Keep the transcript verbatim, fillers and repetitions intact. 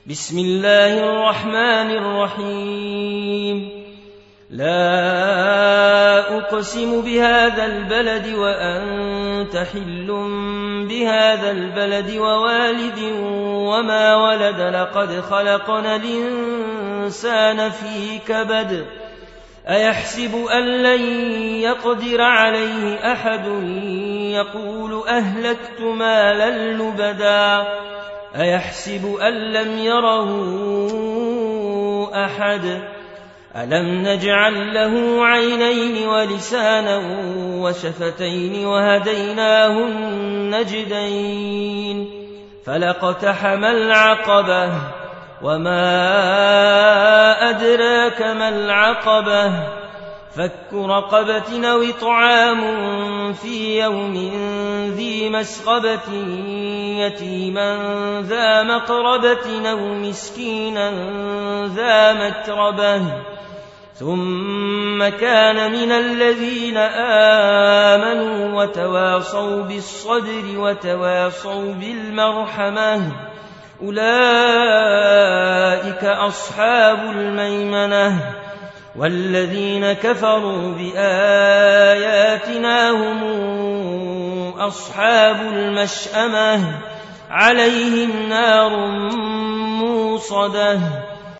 بسم الله الرحمن الرحيم لا أقسم بهذا البلد وأنت حل بهذا البلد ووالد وما ولد لقد خلقنا الإنسان في كبد أيحسب أن لن يقدر عليه أحد يقول أهلكت مالا لبدا أيحسب أن لم يره أحد ألم نجعل له عينين ولسانا وشفتين وهديناه النجدين فلاقتحم العقبة وما أدراك ما العقبة فك رقبة أو إطعام في يوم ذي مسغبة يتيما ذا مقربة أو مسكينا ذا متربة ثم كان من الذين آمنوا وتواصوا بالصبر وتواصوا بالمرحمة أولئك أصحاب الميمنة والذين كفروا بآياتنا هم أصحاب المشأمة عليهم نار موصدة